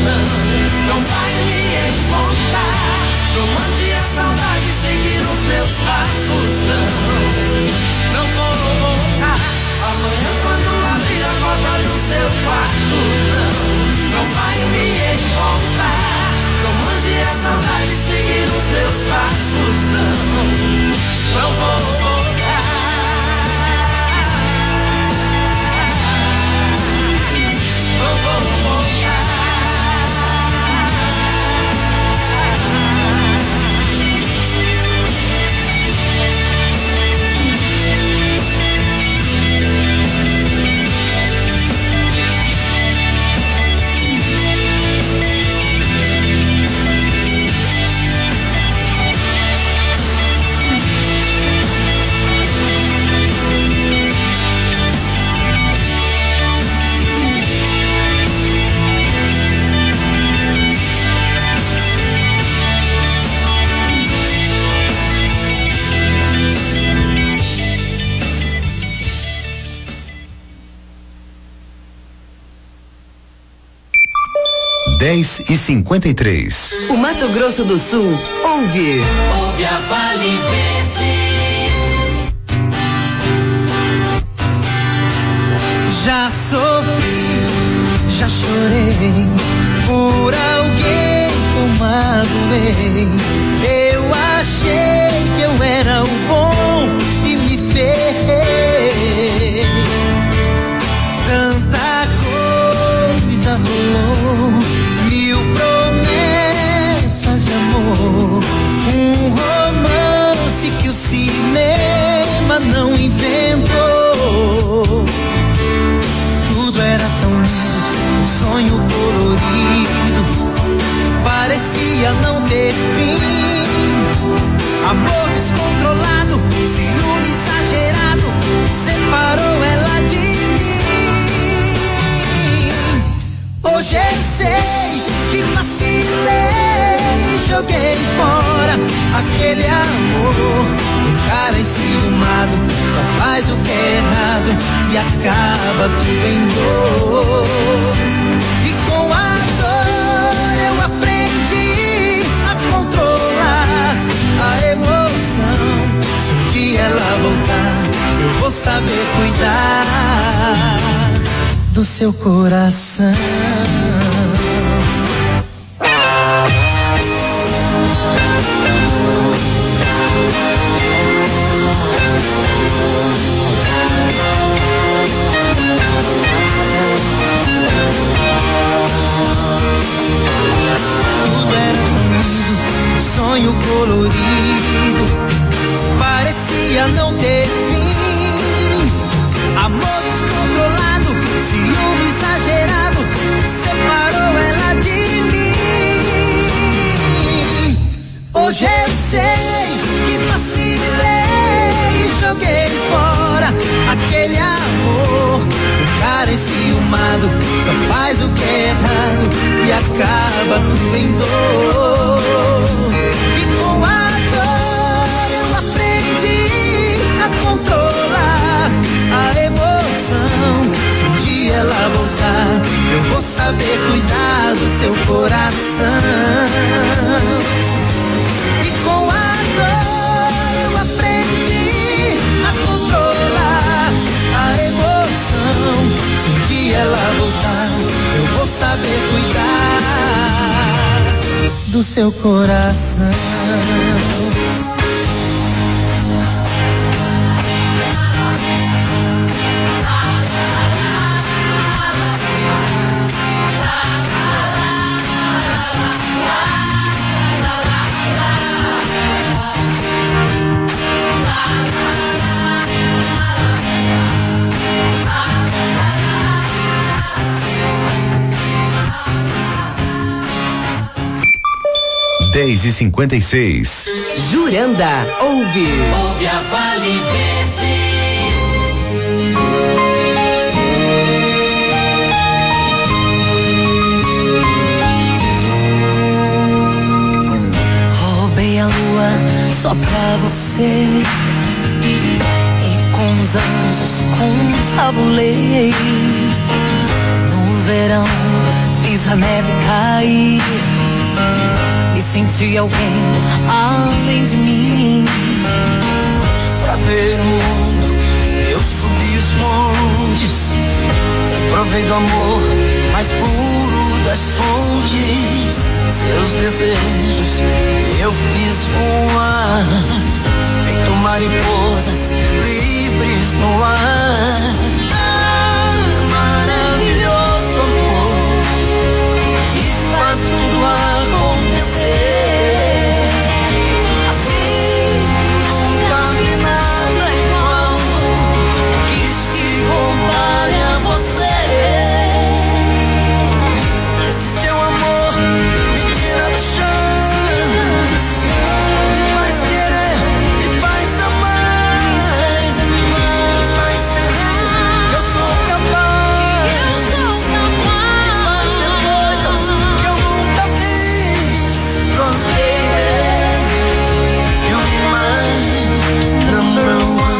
não vai me encontrar. Não mande a saudade seguir os meus passos, não vou voltar. Amanhã quando abrir a porta do seu quarto, não vai me encontrar. Não mande a saudade seguir os meus passos, não vou voltar. Não vou voltar. Dez e 53. O Mato Grosso do Sul ouve a Vale Verde. Já sofri, já chorei por alguém que eu magoei. Eu achei que eu era o bom e me ferrei. Tanta coisa rolou, mil promessas de amor, um romance que o cinema não inventou. Tudo era tão lindo, um sonho colorido, parecia não ter fim. Amor descontrolado, ciúme exagerado, separou ela de mim. Hoje eu sei que vacilei, joguei fora aquele amor. O cara enciumado só faz o que é errado e acaba tudo em dor. E com a dor eu aprendi a controlar a emoção. Se um dia ela voltar, eu vou saber cuidar do seu coração. Tudo era tão lindo, um sonho colorido, parecia não ter fim. Amor descontrolado, ciúme exagerado, separou ela de mim. Hoje eu sei que vacilei, joguei fora aquele amor. O cara enciumado só faz o que é errado e acaba tudo em dor. E com a dor eu aprendi a controlar a emoção. Se um dia ela voltar, eu vou saber cuidar do seu coração. E com a dor eu aprendi a controlar a emoção. Se um dia ela voltar, eu vou saber cuidar do seu coração. Dez e 56. Juranda ouve a Vale Verde. Roubei a lua só pra você e com os anos confabulei. No verão fiz fiz a neve cair e senti alguém além de mim. Pra ver o mundo, eu subi os montes e provei do amor mais puro das fontes. Seus desejos eu fiz voar, feito mariposas livres no ar. Ah, maravilhoso amor, que faz tudo acontecer. Assim nunca vi nada igual que se compare a você. Esse teu amor me tira do chão, me faz querer, me faz amar, me faz feliz, que eu sou capaz de fazer coisas que eu nunca fiz. Cause baby, you're my number one.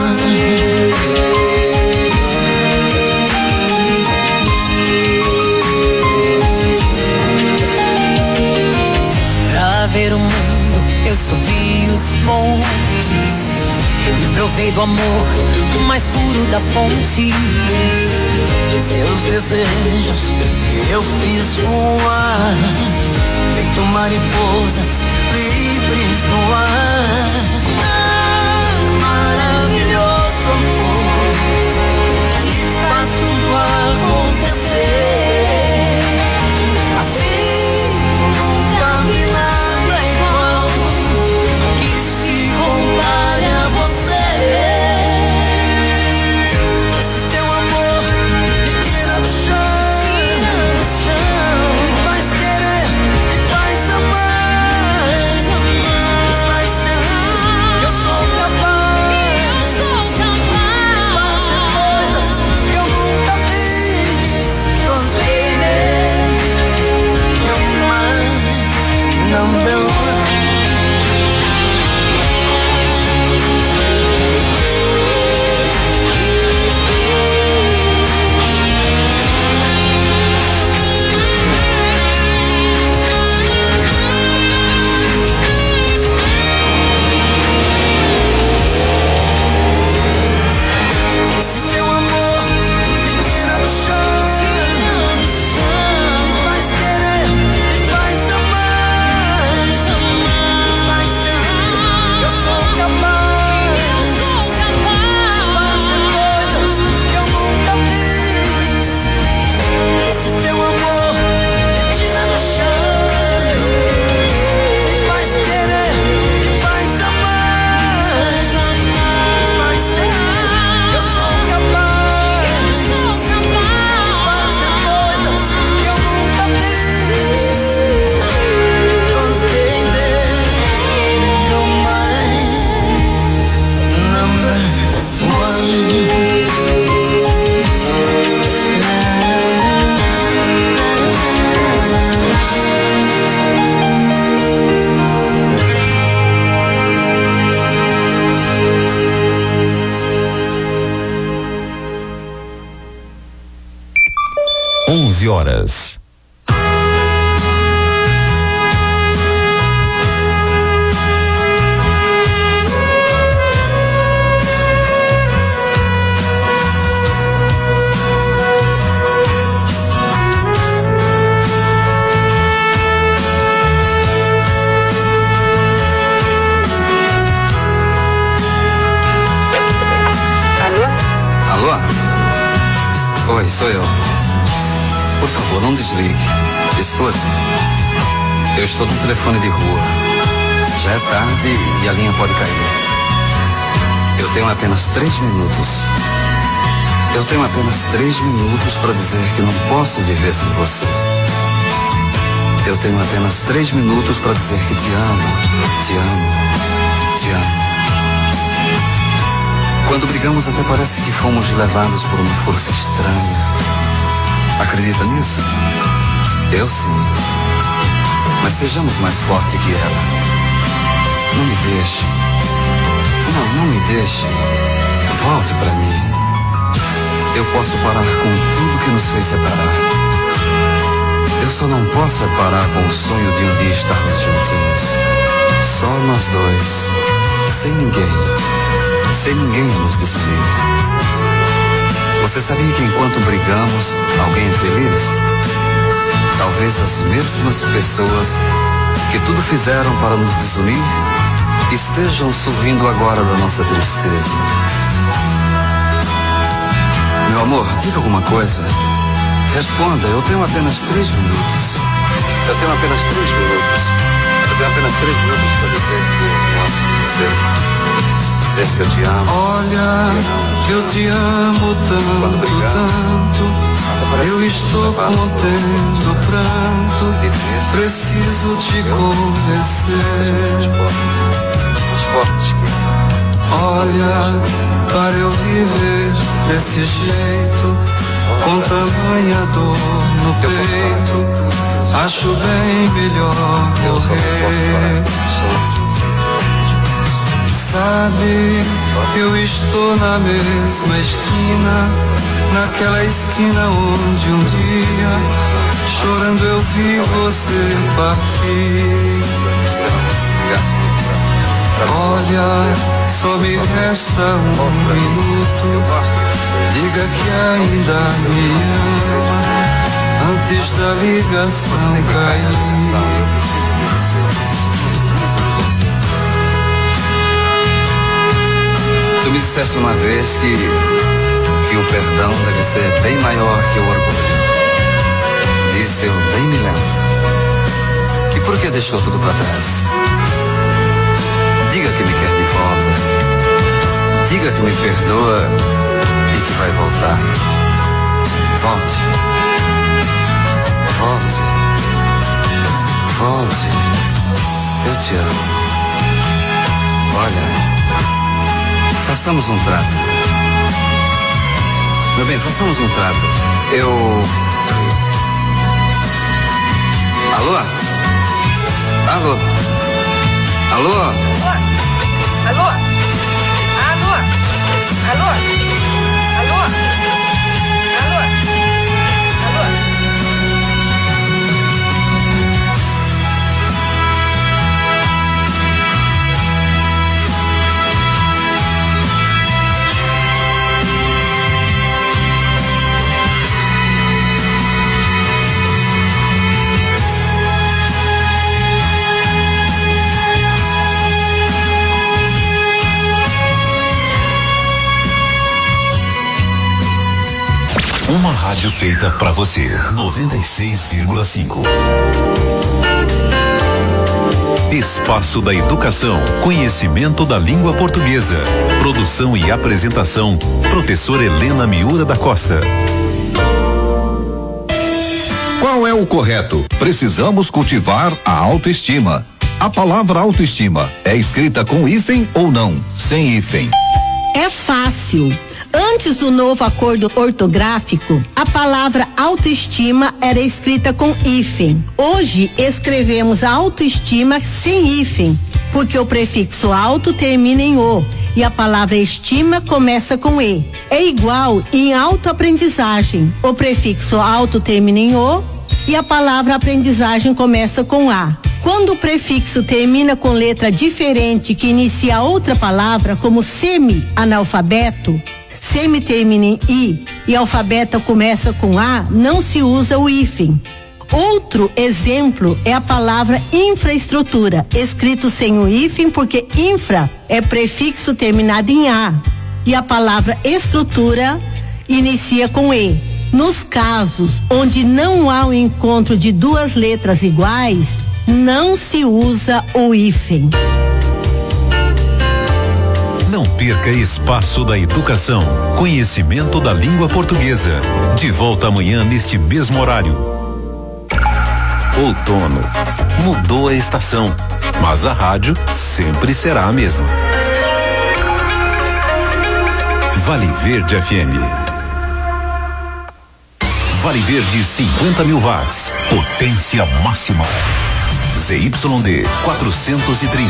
Pra ver o mundo eu subi os montes e provei do amor o mais puro da fonte. Seus desejos eu fiz voar, feito mariposas livres no ar. Ah, maravilhoso amor, que faz tudo acontecer. Assim nunca vi nada igual que se compare a você. Esse teu amor me tira do chão, me faz querer, me faz amar, me faz feliz, que eu sou capaz de fazer coisas que eu nunca fiz. Cause baby, you're my number one. Esse teu amor me tira do chão, me faz querer, me faz amar, me faz feliz, que eu sou capaz de fazer coisas que eu nunca fiz. Esse teu amor me tira do chão, me faz querer, me faz amar, me faz feliz, que eu sou capaz de fazer coisas que eu nunca fiz. Cause baby, you're my number one. Onze horas. Alô? Oi, sou eu. Por favor, não desligue. Escuta. Eu estou no telefone de rua. Já é tarde e a linha pode cair. Eu tenho apenas 3 minutos. Eu tenho apenas 3 minutos para dizer que não posso viver sem você. Eu tenho apenas 3 minutos para dizer que te amo, te amo, te amo. Quando brigamos até parece que fomos levados por uma força estranha. Acredita nisso? Eu sim. Mas sejamos mais fortes que ela. Não me deixe. Não me deixe. Volte pra mim. Eu posso parar com tudo que nos fez separar. Eu só não posso parar com o sonho de um dia estarmos juntinhos. Só nós dois, sem ninguém a nos desunir. Você sabia que enquanto brigamos, alguém é feliz? Talvez as mesmas pessoas que tudo fizeram para nos desunir estejam sorrindo agora da nossa tristeza. Meu amor, diga alguma coisa. Responda, eu tenho apenas 3 minutos. Eu tenho apenas 3 minutos. Eu tenho apenas 3 minutos para dizer que eu amo você. Dizer que eu te amo. Olha, eu te amo tanto, tanto. Eu estou contendo pranto. Preciso te convencer. Olha, para eu viver desse jeito, com tamanha dor no peito, acho bem melhor morrer. Sabe, eu estou na mesma esquina, naquela esquina onde um dia, chorando eu vi você partir. Olha, só me resta 1 minuto, diga que ainda me ama, antes da ligação cair. Tu me disseste uma vez que o perdão deve ser bem maior que o orgulho. Disso eu bem me lembro. E por que deixou tudo pra trás? Diga que me quer de volta. Diga que me perdoa e que vai voltar. Volte. Volte. Volte. Eu te amo. Olha, façamos um trato. Meu bem, façamos um trato. Alô? Alô? Alô? Alô? Alô? Alô? Alô? Alô? Alô? Alô? Uma rádio feita pra você. 96,5. Espaço da Educação. Conhecimento da língua portuguesa. Produção e apresentação. Professora Helena Miura da Costa. Qual é o correto? Precisamos cultivar a autoestima. A palavra autoestima é escrita com hífen ou não? Sem hífen. É fácil. Antes do novo acordo ortográfico, a palavra autoestima era escrita com hífen. Hoje escrevemos autoestima sem hífen, porque o prefixo auto termina em o e a palavra estima começa com e. É igual em autoaprendizagem. O prefixo auto termina em o e a palavra aprendizagem começa com a. Quando o prefixo termina com letra diferente que inicia outra palavra, como semi-analfabeto, semi termina em i e alfabeto começa com a, não se usa o hífen. Outro exemplo é a palavra infraestrutura, escrito sem o hífen porque infra é prefixo terminado em a e a palavra estrutura inicia com e. Nos casos onde não há o encontro de duas letras iguais, não se usa o hífen. Não perca Espaço da Educação. Conhecimento da língua portuguesa. De volta amanhã neste mesmo horário. Outono. Mudou a estação, mas a rádio sempre será a mesma. Vale Verde FM. Vale Verde 50 mil watts. Potência máxima. ZYD 430,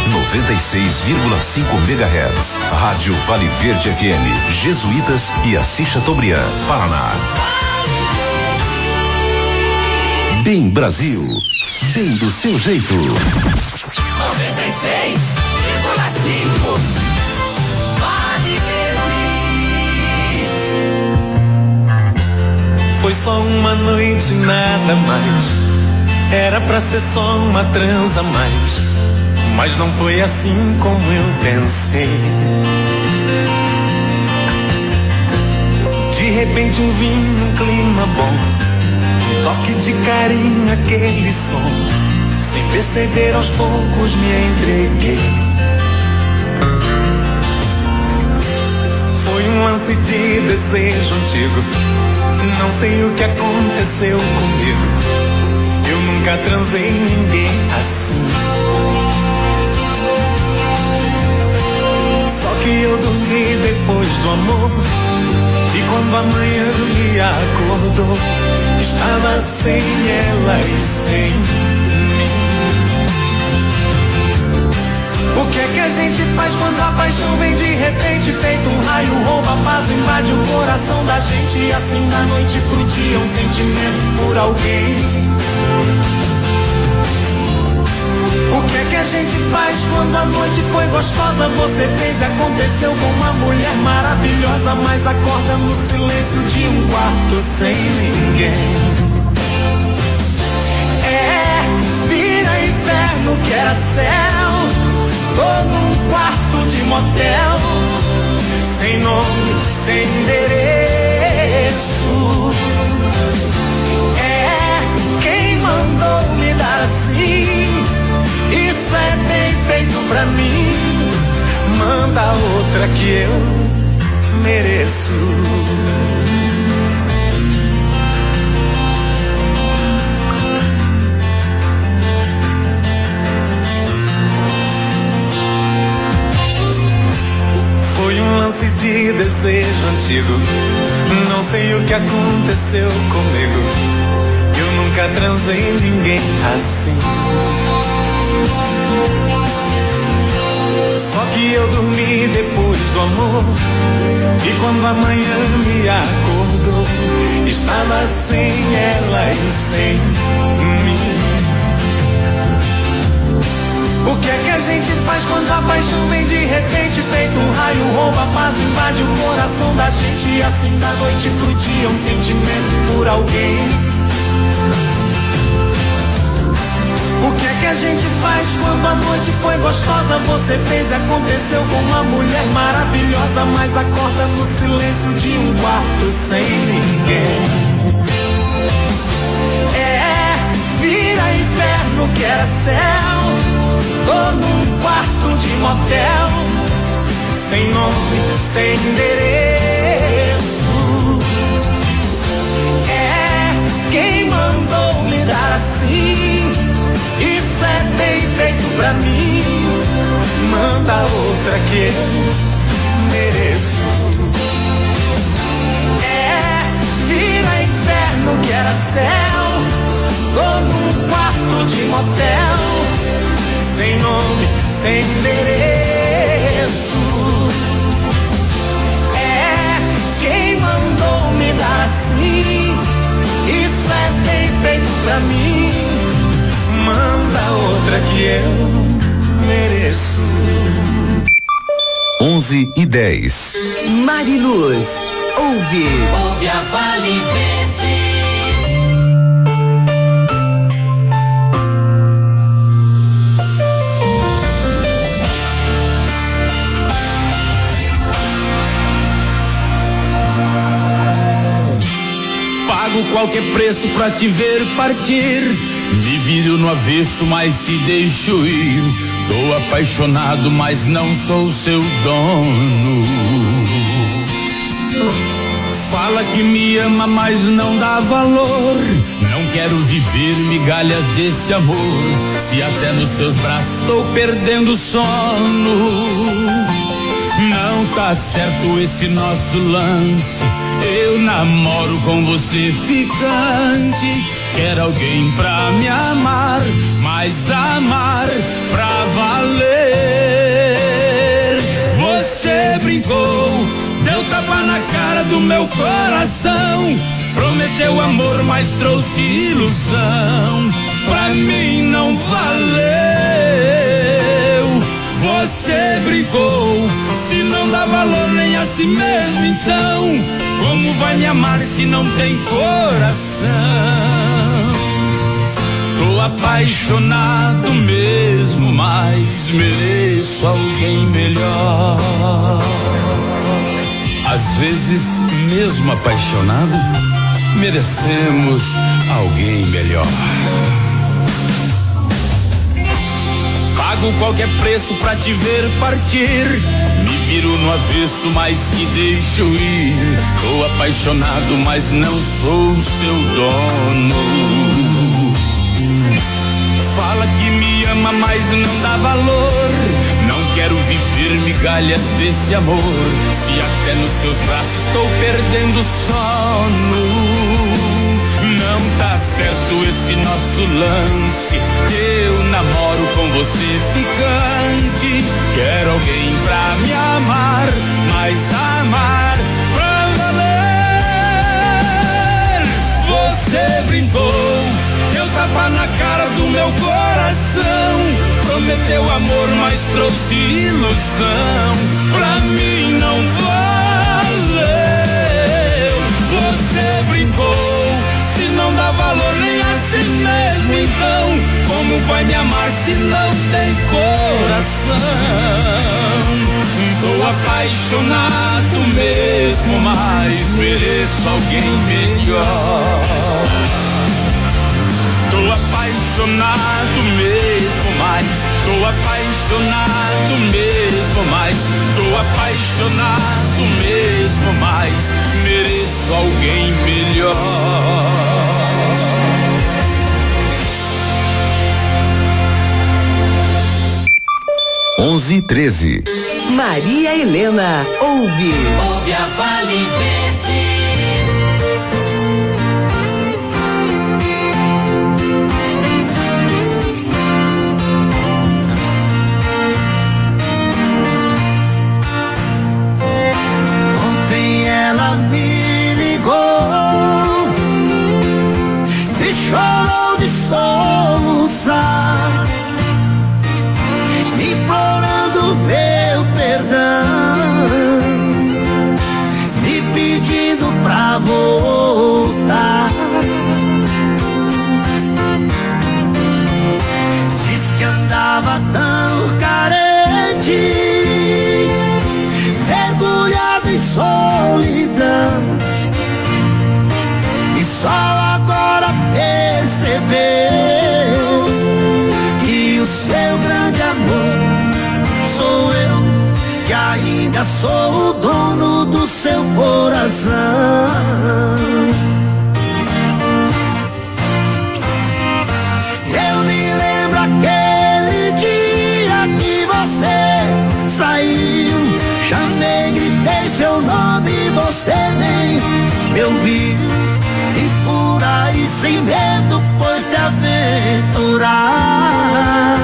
96,5 MHz. Rádio Vale Verde FM, Jesuítas e Assis Chateaubriand, Paraná. Bem Brasil, bem do seu jeito. 96,5 Foi só uma noite, nada mais. Era pra ser só uma transa a mais, mas não foi assim como eu pensei. De repente um vinho, um clima bom, um toque de carinho, aquele som. Sem perceber, aos poucos me entreguei. Foi um lance de desejo antigo. Não sei o que aconteceu comigo. Eu nunca transei ninguém assim. Só que eu dormi depois do amor, e quando a manhã me acordou, estava sem ela e sem mim. O que é que a gente faz quando a paixão vem de repente, feito um raio, rouba a paz, invade o coração da gente, e assim da noite pro dia um sentimento por alguém. O que é que a gente faz quando a noite foi gostosa? Você fez e aconteceu com uma mulher maravilhosa, mas acorda no silêncio de um quarto sem ninguém. É, vira inferno que era céu, todo um quarto de motel, sem nome, sem endereço. É, quem mandou me dar assim? Isso é bem feito pra mim. Manda outra que eu mereço. Foi um lance de desejo antigo. Não sei o que aconteceu comigo. Eu nunca transei ninguém assim. Só que eu dormi depois do amor, e quando a manhã me acordou, estava sem ela e sem mim. O que é que a gente faz quando a paixão vem de repente, feito um raio, rouba a paz, invade o coração da gente, e assim da noite pro dia um sentimento por alguém. O que é que a gente faz quando a noite foi gostosa? Você fez e aconteceu com uma mulher maravilhosa, mas acorda no silêncio de um quarto sem ninguém. É, vira inferno que era céu, todo um quarto de motel, sem nome, sem endereço. É, quem mandou me dar assim? Isso é bem feito pra mim. Manda outra que eu mereço. É, vira inferno que era céu, todo um quarto de motel, sem nome, sem endereço. É, quem mandou me dar assim? Isso é bem feito pra mim. Manda outra que eu mereço. 11:10. Mariluz, ouve. Ouve a Vale Verde. Pago qualquer preço pra te ver partir. Me viro no avesso, mas te deixo ir. Tô apaixonado, mas não sou seu dono. Fala que me ama, mas não dá valor. Não quero viver migalhas desse amor. Se até nos seus braços tô perdendo o sono. Não tá certo esse nosso lance. Eu namoro com você ficante. Quero alguém pra me amar, mas amar pra valer. Você brincou, deu tapa na cara do meu coração. Prometeu Prometeu amor, mas trouxe ilusão. Pra mim não valeu. Você brincou, se não dá valor nem a si mesmo, então como vai me amar se não tem coração? Tô apaixonado mesmo, mas mereço alguém melhor. Às vezes, mesmo apaixonado, merecemos alguém melhor. Pago qualquer preço pra te ver partir. Me viro no avesso, mas que deixo ir. Tô apaixonado, mas não sou seu dono. Fala que me ama, mas não dá valor. Não quero viver migalhas desse amor. Se até nos seus braços estou perdendo sono. Não tá certo esse nosso lance. Eu namoro com você ficante. Quero alguém pra me amar, mas amar pra valer. Você brincou, deu tapa na cara do meu coração. Prometeu amor, mas trouxe ilusão. Pra mim não valeu. Você brincou, se não dá valor nem a si mesmo, então como vai me amar se não tem coração? Tô apaixonado mesmo, mas mereço alguém melhor. Tô apaixonado mesmo, mas tô apaixonado mesmo, mas tô apaixonado mesmo, mas mereço alguém melhor. 11:13. Maria Helena ouve. Ouve a Vale Verde. Ontem ela me ligou e chorou de soluçar, implorando meu perdão, me pedindo pra voltar. Diz que andava tão carente, mergulhado em solidão, e só agora percebeu que o seu grande amor sou eu, que ainda sou o dono do seu coração. Eu me lembro aquele dia que você saiu, chamei, gritei seu nome, você nem me ouviu, e por aí sem medo foi se aventurar.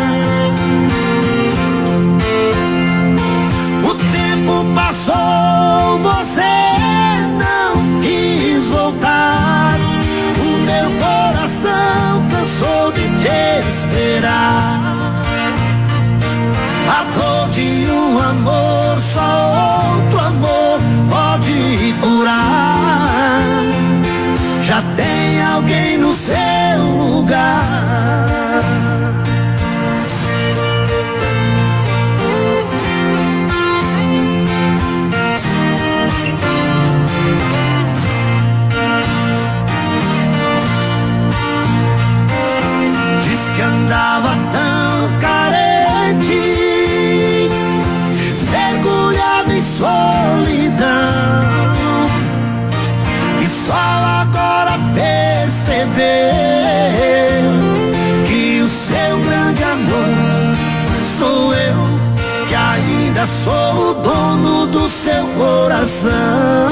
O tempo passou, você não quis voltar, o meu coração cansou de te esperar. A dor de um amor, só outro amor pode curar. Já tem alguém no seu lugar. Diz que andava tão carente, mergulhado em solidão, e só agora percebeu que o seu grande amor sou eu, que ainda sou o dono do seu coração.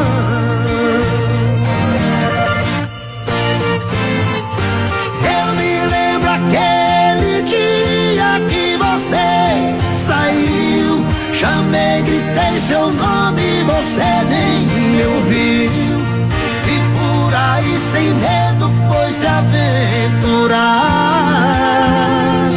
Eu me lembro aquele dia que você saiu, chamei, gritei seu nome, você nem me ouviu, e por Aí sem medo foi se aventurar.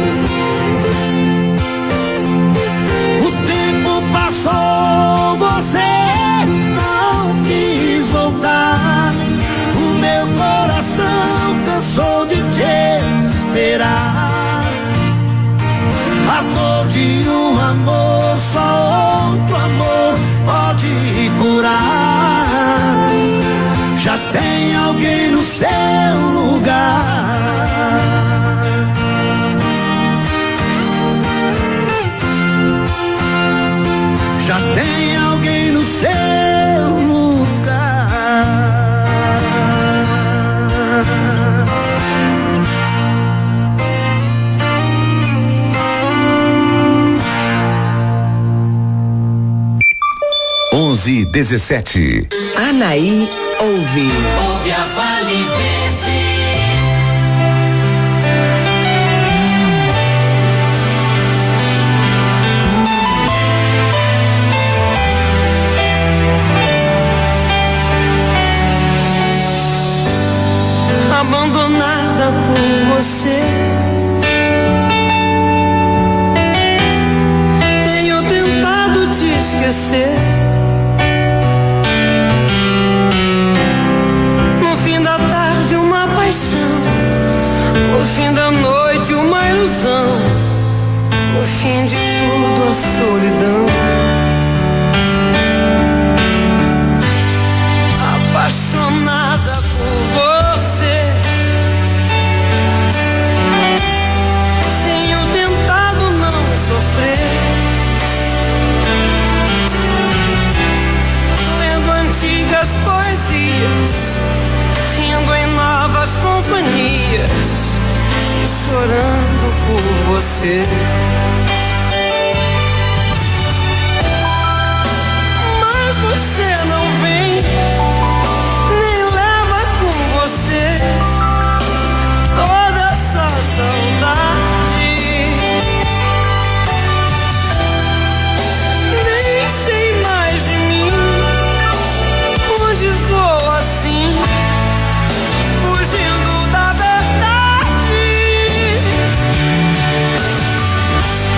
O tempo passou, você não quis voltar. O meu coração cansou de te esperar. A dor de um amor só outro amor pode curar. Já tem alguém no seu lugar. Já tem alguém no seu lugar. Onze 17. Anaí ouve. Ouve a Vale Verde. Abandonada por você, tenho tentado te esquecer. No fim da tarde uma paixão, no fim da noite uma ilusão, no fim de tudo a solidão. Apaixonada por você, tenho tentado não sofrer, lendo antigas poesias, rindo em novas companhias e chorando por você. Mas você não vem, nem leva com você toda essa saudade. Nem sei mais de mim, onde vou assim, fugindo da verdade.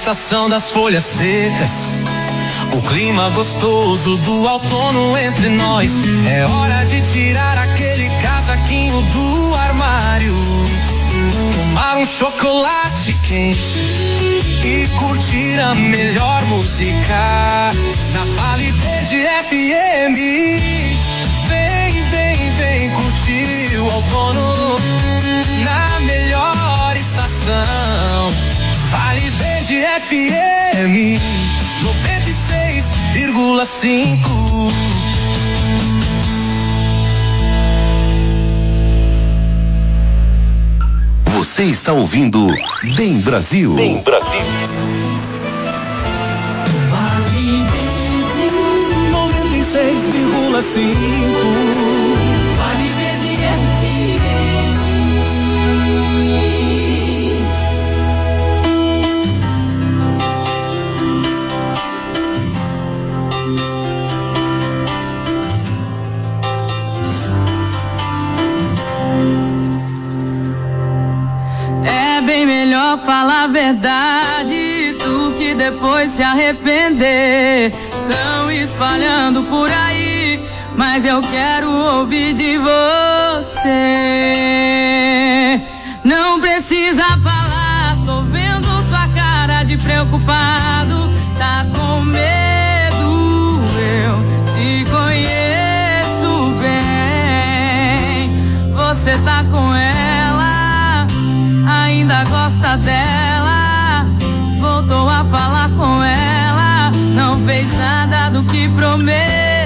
estação das folhas secas, o clima gostoso do outono entre nós. É hora de tirar aquele casaquinho do armário, tomar um chocolate quente e curtir a melhor música na Vale Verde FM. Vem curtir o outono na melhor estação. Vale Verde FM 96,5. Você está ouvindo Bem Brasil. Bem Brasil. Vale Verde 96,5. Vale Verde É bem melhor falar a verdade do que depois se arrepender. Tão espalhando por aí, mas eu quero ouvir de você. Não precisa falar, tô vendo sua cara de preocupado. Tá com medo, eu te conheço bem. Você tá com ela, ainda gosta dela, voltou a falar com ela, não fez nada do que prometeu.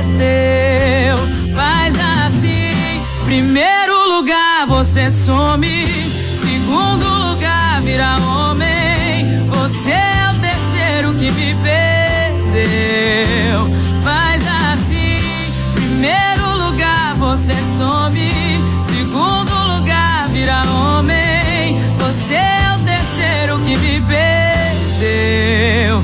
Faz assim, primeiro lugar você some, segundo lugar vira homem, você é o terceiro que me perdeu. Faz assim, primeiro lugar você some, segundo lugar vira homem, você é o terceiro que me perdeu.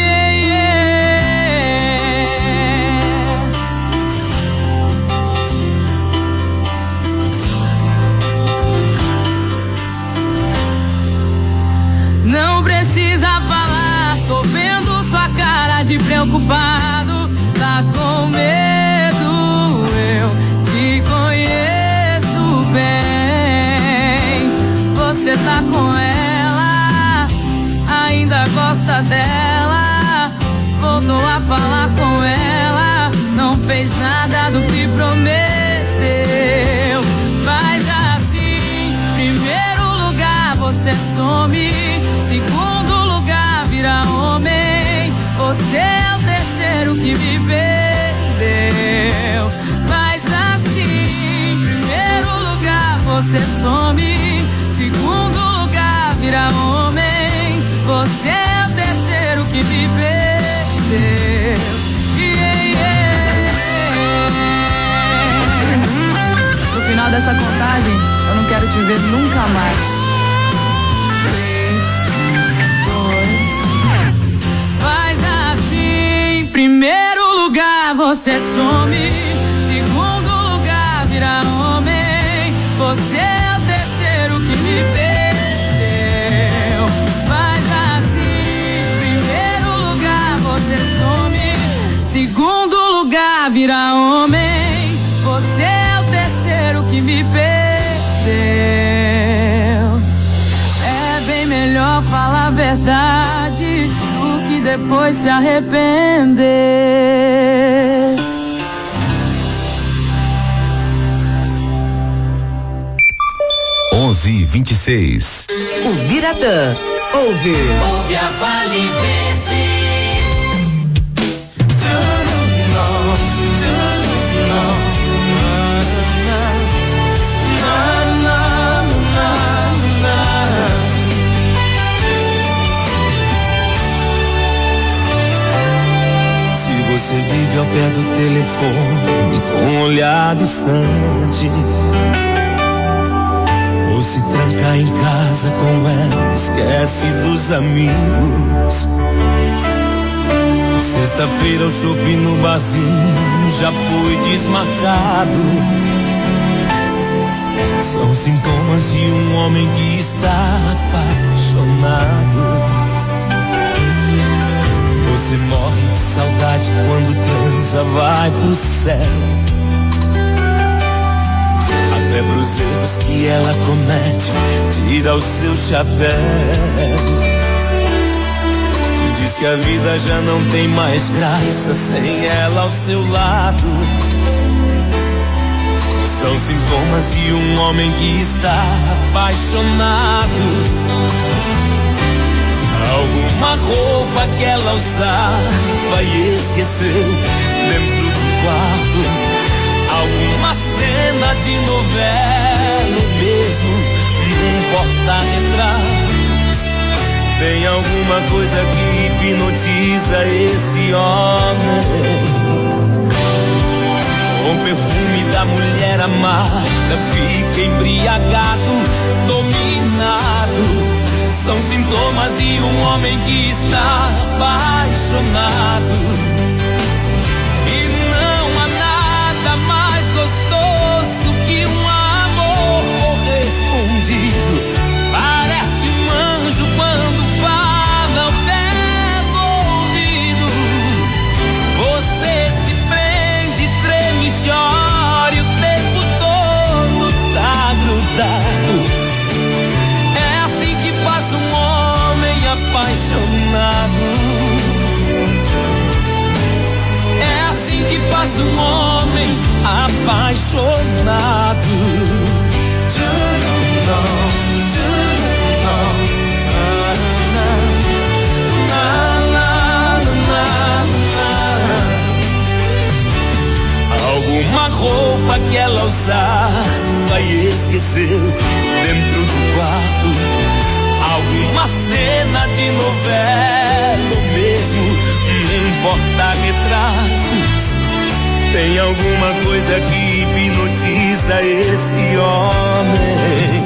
Não precisa falar, tô vendo sua cara de preocupado. Tá com medo, eu te conheço bem. Você tá com ela, ainda gosta dela, voltou a falar com ela, não fez nada do que prometeu. Faz assim, primeiro lugar você some, segundo lugar vira homem, você é o terceiro que me perdeu. Faz assim, primeiro lugar você some, segundo lugar vira homem, você é o terceiro que me perdeu. No final dessa contagem, eu não quero te ver nunca mais. 3, 2. Faz assim, primeiro lugar você some, segundo lugar vira homem, você é o terceiro que me perdeu. Faz assim, primeiro lugar você some, segundo lugar vira homem, você é o terceiro que me perdeu. É bem melhor falar a verdade do que depois se arrepender. e 26. O Biratã ouve a Vale Verde. Se você vive ao pé do telefone com um olhar distante, ou se tranca em casa com ela, esquece dos amigos. Sexta-feira o shopping no barzinho já foi desmarcado. São sintomas de um homem que está apaixonado. Você morre de saudade quando transa, vai pro céu. Até pros erros que ela comete, tira o seu chapéu. Diz que a vida já não tem mais graça sem ela ao seu lado. São sintomas de um homem que está apaixonado. Alguma roupa que ela usava e esqueceu dentro do quarto. Alguma cena de novela ou mesmo num porta-retratos. Tem alguma coisa que hipnotiza esse homem. O perfume da mulher amada fica embriagado, dominado. São sintomas de um homem que está apaixonado. E não há nada mais gostoso que um amor correspondido. Parece um anjo quando fala ao pé do ouvido. Você se prende, treme, chora e o tempo todo tá grudado. É assim que faz um homem apaixonado. É assim que faz um homem apaixonado. Alguma roupa que ela usava e esqueceu dentro do quarto. Alguma cena de novela ou mesmo num porta-retratos. Tem alguma coisa que hipnotiza esse homem.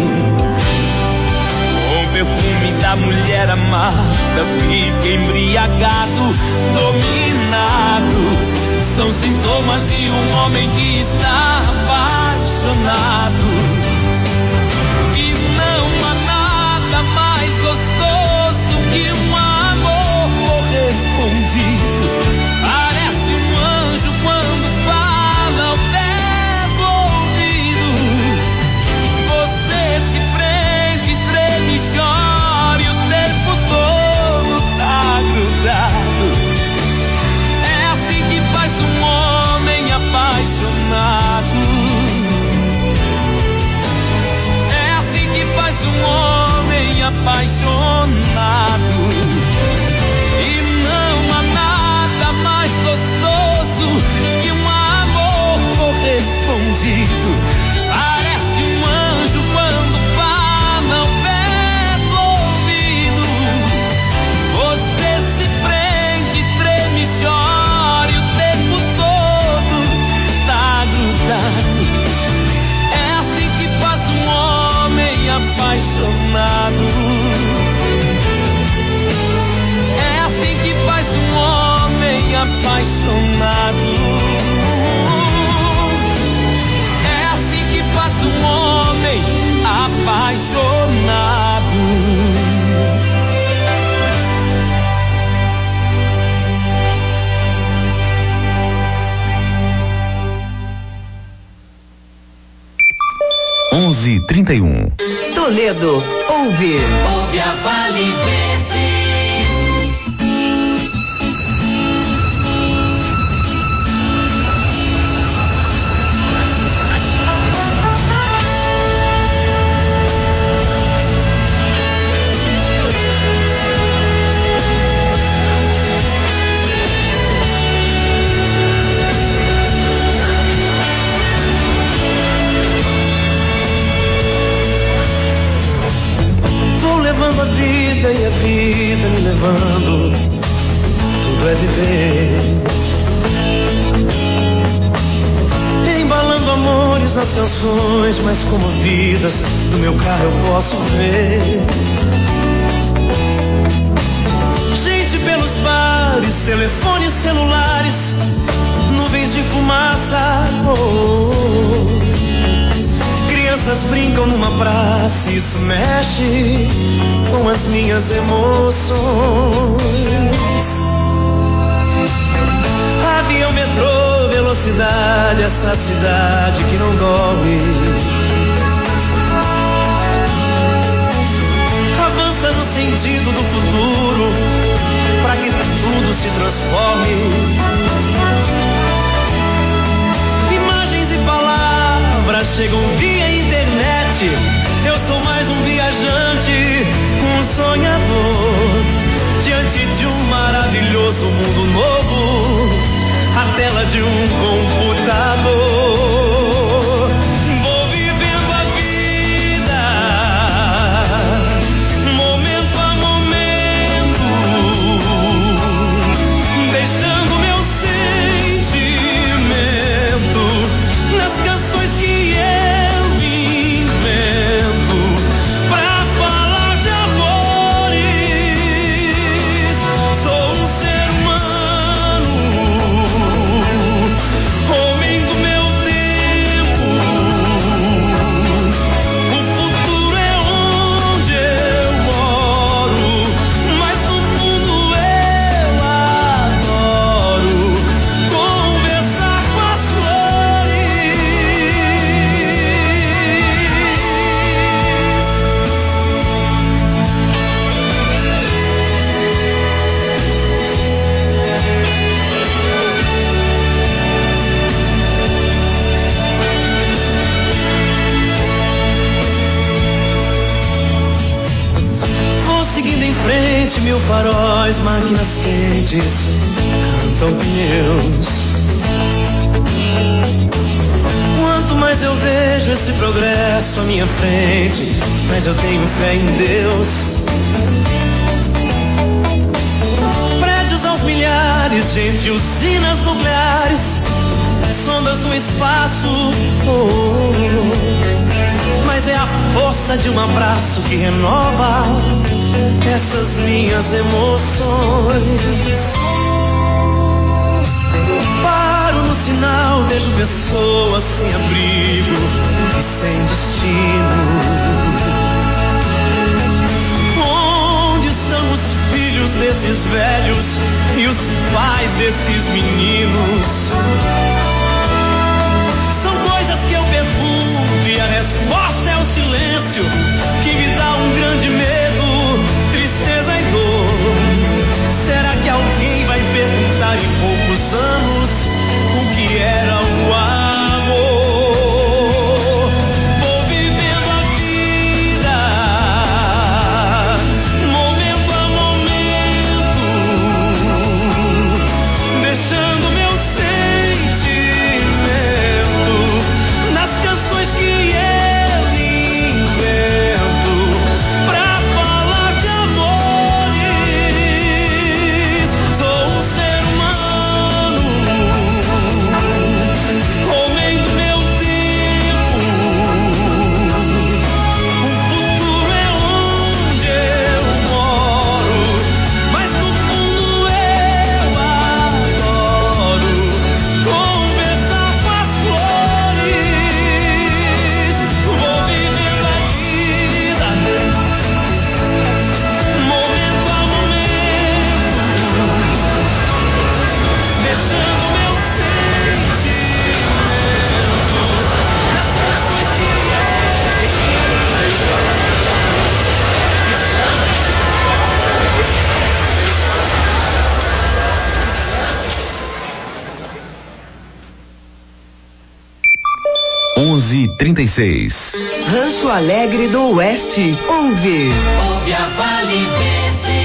O perfume da mulher amada fica embriagado, dominado. São sintomas de um homem que está apaixonado. E não há nada mais gostoso que um amor correspondido. Parece um anjo quando fala ao pé do ouvido. Você se prende, treme, chora e o tempo todo tá grudado. É assim que faz um homem apaixonado. É assim que faz um homem apaixonado. E não há nada mais gostoso que um amor correspondido. Parece um anjo quando fala ao pé do ouvido. Você se prende, treme, chora e o tempo todo tá grudado. É assim que faz um homem apaixonado. É assim que faz um homem apaixonado. É assim que faz um homem apaixonado. 11h31. Toledo, ouve. Ouve a Vale Verde. Levando a vida e a vida me levando, tudo é viver. Embalando amores nas canções mais comovidas do meu carro eu posso ver. Gente pelos bares, telefones celulares, nuvens de fumaça. Crianças brincam numa praça, isso mexe com as minhas emoções. Avião, metrô, velocidade, essa cidade que não dorme. Avança no sentido do futuro, pra que tudo se transforme. Imagens e palavras chegam via internet. Eu sou mais um viajante, um sonhador, diante de um maravilhoso mundo novo, a tela de um computador. Vou vivendo a vida, momento a momento, deixando meu sentimento nas canções que eu invento pra falar de amores. Sou um ser humano, homem do meu tempo. O futuro é onde eu moro, mas no fundo eu adoro conversar com as flores. Vou seguindo em frente, mil faróis, máquinas quentes, cantam pneus. Quanto mais eu vejo esse progresso à minha frente, mais eu tenho fé em Deus. Prédios aos milhares, gente, usinas nucleares, sondas no espaço. Mas é a força de um abraço que renova essas minhas emoções. Paro no sinal, vejo pessoas sem abrigo e sem destino. Onde estão os filhos desses velhos e os pais desses meninos? São coisas que eu pergunto e a resposta é o silêncio, que me dá um grande medo, tristeza e dor. Será que alguém vai perguntar em poucos anos o que era o amor? Vou vivendo a vida, momento a momento, deixando meu sentimento nas canções que eu invento pra falar de amores. Sou um ser humano, homem do meu tempo. O futuro é onde eu moro, mas no fundo eu adoro conversar com as flores. Vou vivendo a vida, momento a momento, deixando meu sentimento nas canções que eu 11h36. Rancho Alegre do Oeste. Ouve Ouve a Vale Verde.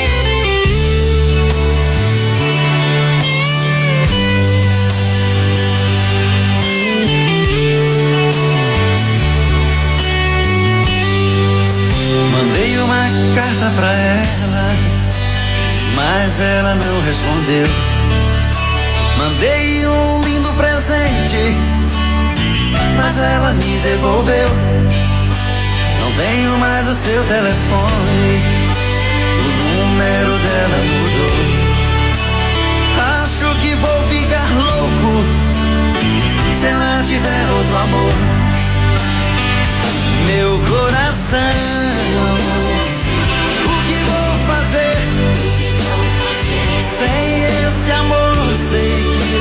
Mandei uma carta pra ela, mas ela não respondeu. Mandei um lindo presente, mas ela me devolveu. Não tenho mais o seu telefone, o número dela mudou. Acho que vou ficar louco se ela tiver outro amor. Meu coração, o que vou fazer? Sem esse amor sei que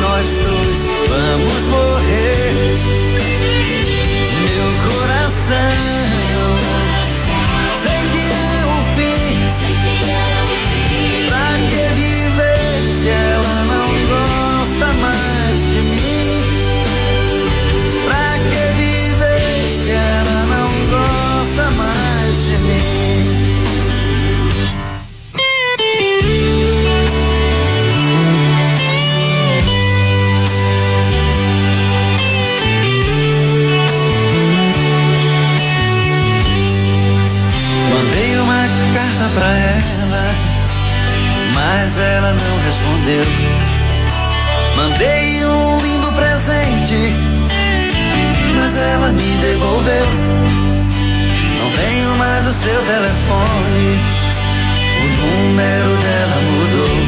mas ela não respondeu. Mandei um lindo presente, mas ela me devolveu. Não tenho mais o seu telefone, o número dela mudou.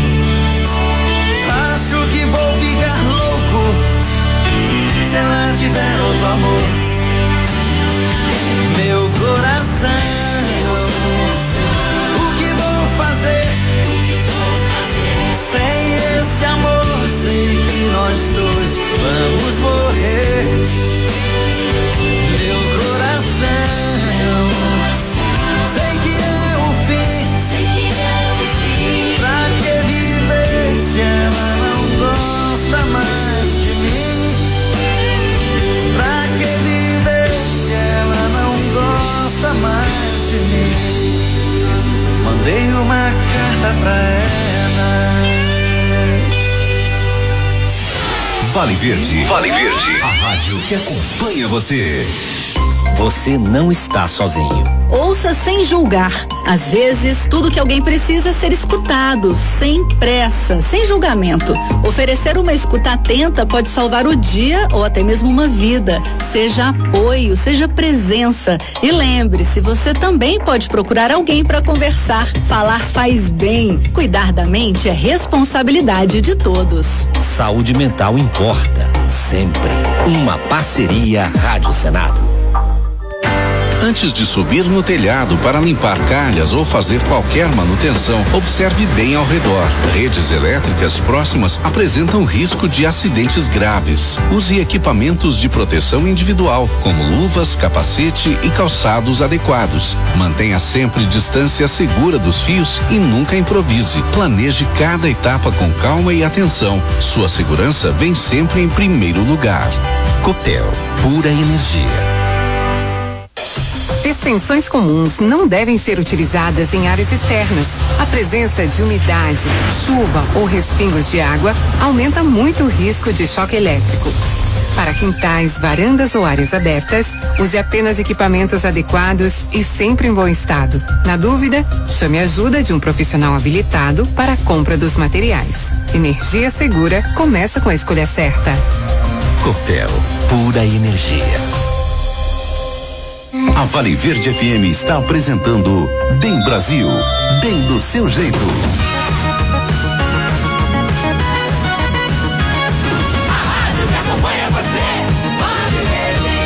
Acho que vou ficar louco se ela tiver outro amor. Meu coração, o que vou fazer? Sem esse amor, sei que nós dois vamos morrer. Meu coração, sei que é o fim. Pra que viver se ela não gosta mais de mim? Pra que viver se ela não gosta mais de mim? Mandei uma carta pra ela. Vale Verde. Vale Verde. A rádio que acompanha você. Você não está sozinho. Ouça sem julgar. Às vezes, tudo que alguém precisa é ser escutado, sem pressa, sem julgamento. Oferecer uma escuta atenta pode salvar o dia ou até mesmo uma vida. Seja apoio, seja presença. E lembre-se, você também pode procurar alguém para conversar. Falar faz bem. Cuidar da mente é responsabilidade de todos. Saúde mental importa, sempre. Uma parceria Rádio Senado. Antes de subir no telhado para limpar calhas ou fazer qualquer manutenção, observe bem ao redor. Redes elétricas próximas apresentam risco de acidentes graves. Use equipamentos de proteção individual, como luvas, capacete e calçados adequados. Mantenha sempre distância segura dos fios e nunca improvise. Planeje cada etapa com calma e atenção. Sua segurança vem sempre em primeiro lugar. Copel, pura energia. Extensões comuns não devem ser utilizadas em áreas externas. A presença de umidade, chuva ou respingos de água aumenta muito o risco de choque elétrico. Para quintais, varandas ou áreas abertas, use apenas equipamentos adequados e sempre em bom estado. Na dúvida, chame a ajuda de um profissional habilitado para a compra dos materiais. Energia segura começa com a escolha certa. Copel, pura energia. A Vale Verde FM está apresentando Bem Brasil, bem do seu jeito. A rádio que acompanha você, Vale Verde.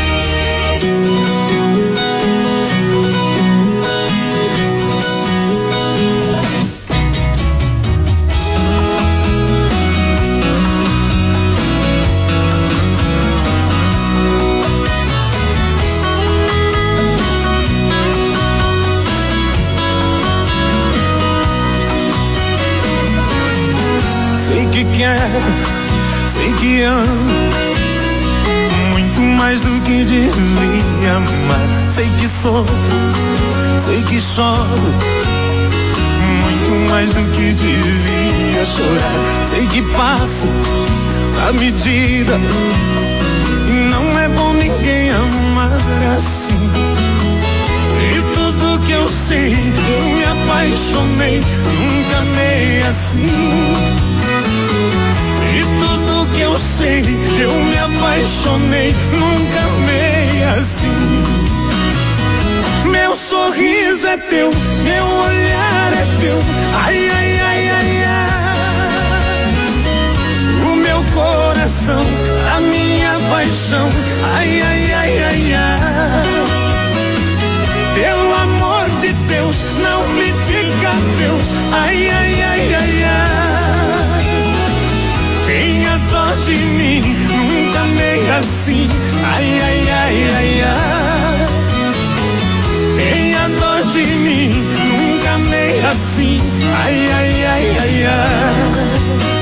Quero, sei que amo muito mais do que devia amar. Sei que sofro, sei que choro muito mais do que devia chorar. Sei que passo a medida e não é bom ninguém amar assim. E tudo que eu sei, eu me apaixonei, nunca amei assim. Que eu sei, eu me apaixonei, nunca amei assim. Meu sorriso é teu, meu olhar é teu, ai, ai, ai, ai, ai. O meu coração, a minha paixão, ai, ai, ai, ai, ai. Pelo amor de Deus, não me diga adeus, ai, ai, ai, ai, ai. Tenha dó de mim, nunca amei assim, ai, ai, ai, ai, ai. Tenha dó de mim, nunca amei assim, ai, ai, ai, ai, ai.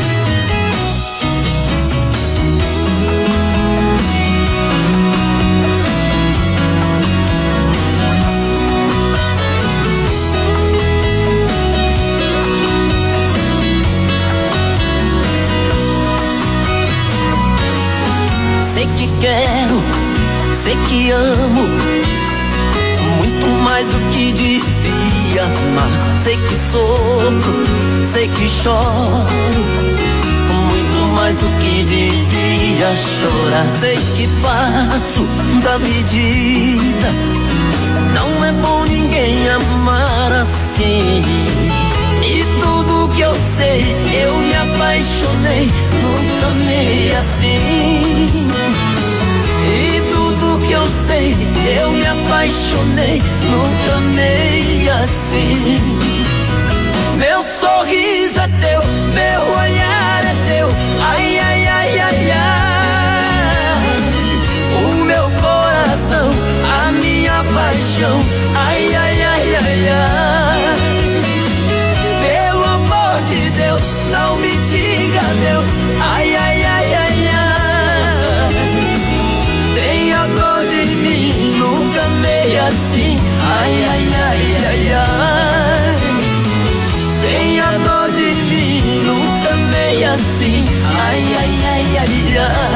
Sei que quero, sei que amo muito mais do que devia me amar. Sei que sofro, sei que choro, muito mais do que devia chorar. Sei que passo da medida, não é bom ninguém amar assim. E tudo que eu sei, eu me apaixonei, nunca amei assim. E tudo que eu sei, eu me apaixonei, nunca amei assim. Meu sorriso é teu, meu olhar é teu, ai, ai, ai, ai, ai. O meu coração, a minha paixão, ai, ai, ai, ai, ai. Pelo amor de Deus, não me diga Deus, ai, ai, ai, ai, ai. Tenha dor de mim, nunca amei assim, ai, ai, ai, ai, ai. Tenha dor de mim, nunca amei assim, ai, ai, ai, ai,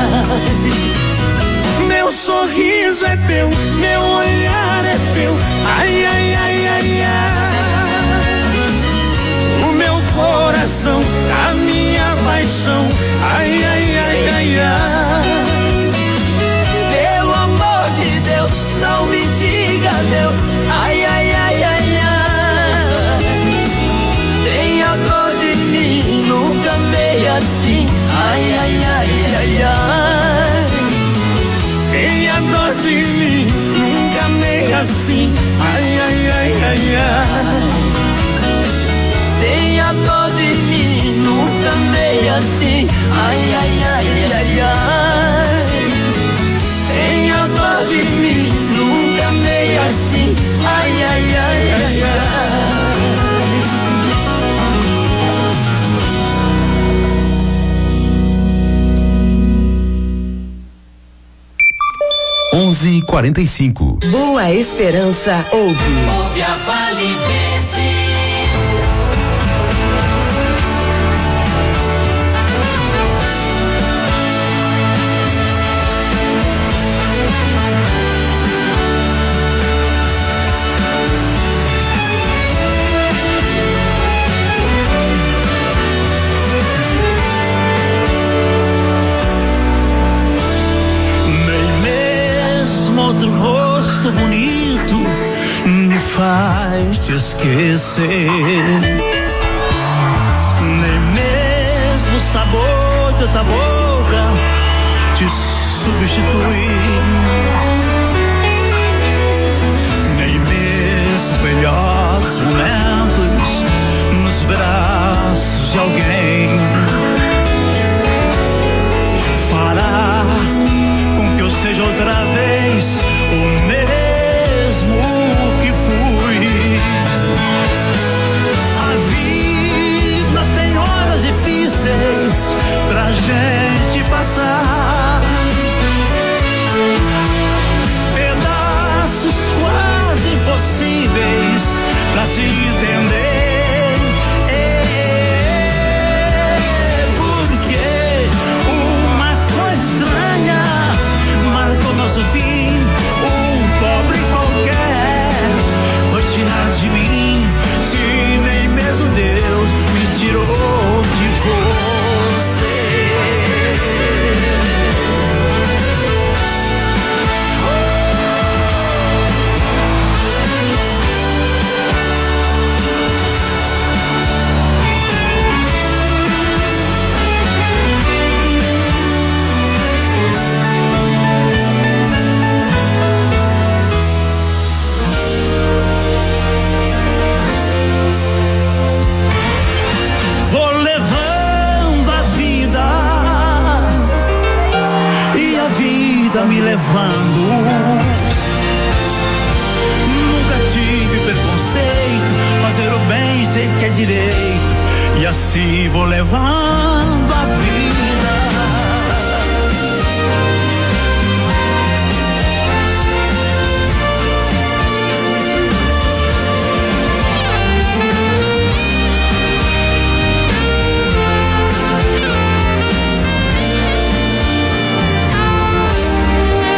ai. Meu sorriso é teu, meu olhar é teu, ai, ai, ai, ai, ai. O meu coração, a minha paixão, ai, ai, ai, ai, ai. Pelo amor de Deus, não me diga Deus, ai, ai, ai, ai, ai. Tenha dor de mim, nunca amei assim, ai, ai, ai, ai, ai. Tenha dor de mim, nunca amei assim, ai, ai, ai, ai, ai. Tenha dor de mim, nunca amei assim, ai, ai, ai, ai, ai. Tenha dor de mim, nunca amei assim, ai, ai, ai, ai, ai. 11h45. Boa Esperança ouve. Ouve a Vale Verde. Outro rosto bonito me faz te esquecer. Nem mesmo o sabor de outra boca te substituir. Nem mesmo melhores momentos nos braços de alguém fará com que eu seja outra vez o mesmo que fui. A vida tem horas difíceis pra gente passar, pedaços quase impossíveis pra se entender. Porque uma coisa estranha marcou nosso fim. Um pobre qualquer foi tirar de mim, se nem mesmo Deus me tirou de você. Me levando, nunca tive preconceito, fazer o bem sei que é direito, e assim vou levando a vida.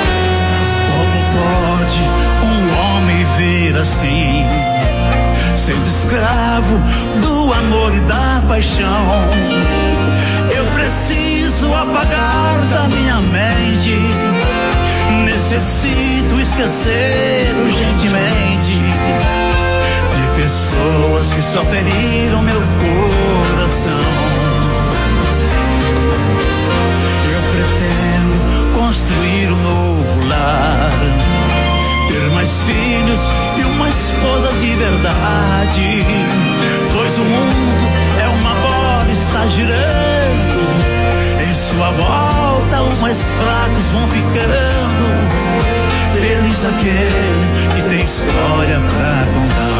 assim, sem escravo do amor e da paixão. Eu preciso apagar da minha mente, necessito esquecer urgentemente de pessoas que só feriram meu coração. Eu pretendo construir um novo lar, ter mais filhos e uma esposa de verdade, pois o mundo é uma bola, está girando. Em sua volta os mais fracos vão ficando. Feliz aquele que tem história pra contar.